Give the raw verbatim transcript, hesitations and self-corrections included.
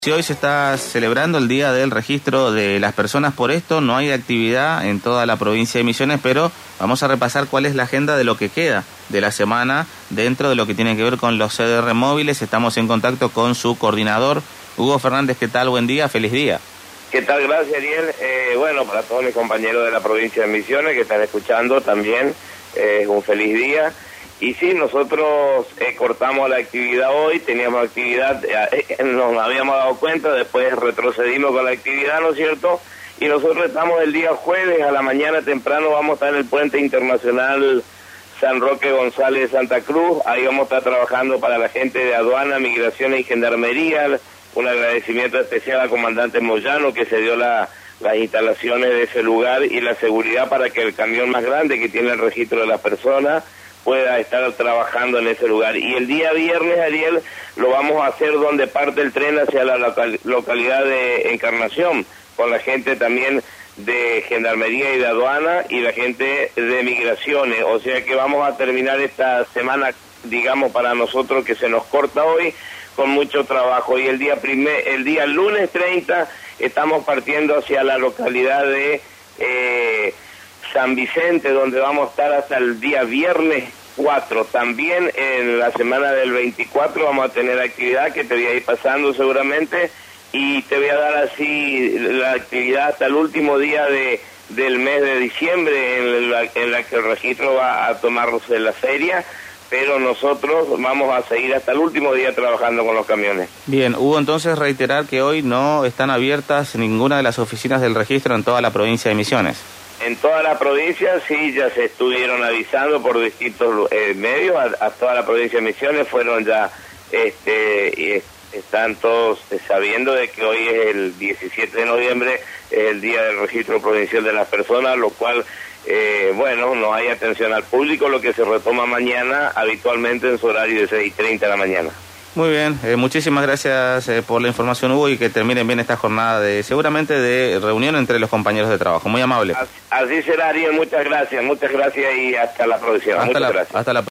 Si hoy se está celebrando el día del registro de las personas, por esto no hay actividad en toda la provincia de Misiones, pero vamos a repasar cuál es la agenda de lo que queda de la semana dentro de lo que tiene que ver con los C D R móviles. Estamos en contacto con su coordinador, Hugo Fernández. ¿Qué tal? Buen día, feliz día. ¿Qué tal? Gracias, Ariel. Eh, bueno, para todos mis compañeros de la provincia de Misiones que están escuchando también, es eh, un feliz día. Y sí, nosotros eh, cortamos la actividad hoy, teníamos actividad, eh, nos habíamos dado cuenta, después retrocedimos con la actividad, ¿no es cierto? Y nosotros estamos el día jueves, a la mañana temprano, vamos a estar en el Puente Internacional San Roque González de Santa Cruz. Ahí vamos a estar trabajando para la gente de aduana, migraciones y gendarmería. Un agradecimiento especial al comandante Moyano, que se dio la, las instalaciones de ese lugar y la seguridad para que el camión más grande que tiene el registro de las personas pueda estar trabajando en ese lugar. Y el día viernes, Ariel, lo vamos a hacer donde parte el tren hacia la local, localidad de Encarnación, con la gente también de Gendarmería y de Aduana y la gente de Migraciones. O sea que vamos a terminar esta semana, digamos, para nosotros que se nos corta hoy, con mucho trabajo. Y el día primer, el día lunes treinta estamos partiendo hacia la localidad de Eh, San Vicente, donde vamos a estar hasta el día viernes cuatro. También en la semana del veinticuatro vamos a tener actividad que te voy a ir pasando seguramente, y te voy a dar así la actividad hasta el último día de del mes de diciembre, en la, en la que el registro va a tomarse la feria, pero nosotros vamos a seguir hasta el último día trabajando con los camiones. Bien, Hugo, entonces reiterar que hoy no están abiertas ninguna de las oficinas del registro en toda la provincia de Misiones. En toda la provincia sí, ya se estuvieron avisando por distintos eh, medios, a, a toda la provincia de Misiones fueron ya, este, y están todos sabiendo de que hoy es el diecisiete de noviembre, es el día del registro provincial de las personas, lo cual, eh, bueno, no hay atención al público, lo que se retoma mañana habitualmente en su horario de seis y treinta de la mañana. Muy bien, eh, muchísimas gracias eh, por la información, Hugo, y que terminen bien esta jornada de seguramente de reunión entre los compañeros de trabajo. Muy amable. Así, así será, Ariel, muchas gracias, muchas gracias y hasta la próxima. Hasta muchas la, gracias. Hasta la